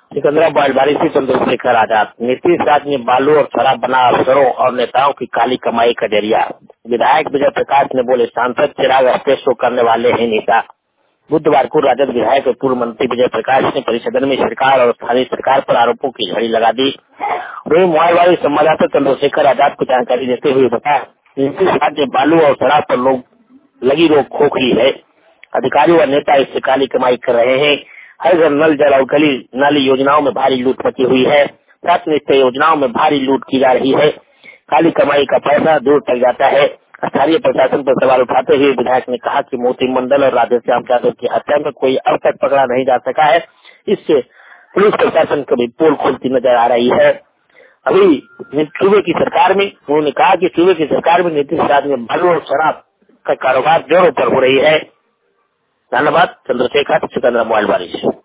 सिकंदरा बालबारी से चंद्रशेखर आजाद। नीतीश राज ने बालू और शराब बना अफसरों और नेताओं की काली कमाई का जरिया। विधायक विजय प्रकाश ने बोले सांसद चिराग स्टेज शो करने वाले हैं नेता। बुधवार को राजद विधायक और पूर्व मंत्री विजय प्रकाश ने परिषद में सरकार और स्थानीय सरकार पर आरोपों की झड़ी लगा दी। वहीं मोबाइल संवाददाता चंद्रशेखर आजाद को जानकारी देते हुए बताया नीतीश राज ने बालू और शराब पर लोग लगी रोक खोखली है। अधिकारी व नेता इससे काली कमाई कर रहे हैं। हर घर नल जल और गली नाली योजनाओं में भारी लूट मची हुई है। प्राथमिक योजनाओं में भारी लूट की जा रही है। काली कमाई का पैसा दूर तक जाता है। स्थानीय प्रशासन पर सवाल उठाते हुए विधायक ने कहा कि मोती मंडल और राधेश्याम यादव की हत्या में कोई अब तक पकड़ा नहीं जा सका है। इससे पुलिस प्रशासन को भी पोल खुलती नजर आ रही है। अभी सूबे की सरकार में उन्होंने कहा कि सूबे की सरकार में नीतीश राज में बालू और शराब का कारोबार जोरों पर हो रही है। धन्यवाद। चंद्रशेखर, सिकंदरा मोबाइल बारिश।